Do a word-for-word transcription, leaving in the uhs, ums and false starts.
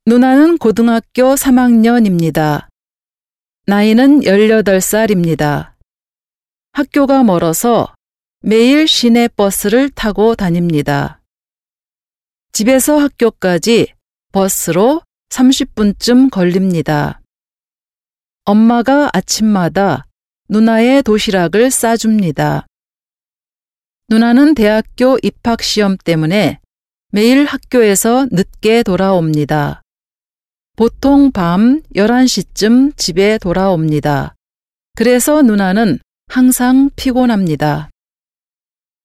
누나는 고등학교 삼 학년입니다. 나이는 열여덟 살입니다. 학교가 멀어서 매일 시내 버스를 타고 다닙니다. 집에서 학교까지 버스로 삼십 분쯤 걸립니다. 엄마가 아침마다 누나의 도시락을 싸줍니다. 누나는 대학교 입학시험 때문에 매일 학교에서 늦게 돌아옵니다. 보통 밤 열한 시쯤 집에 돌아옵니다. 그래서 누나는 항상 피곤합니다.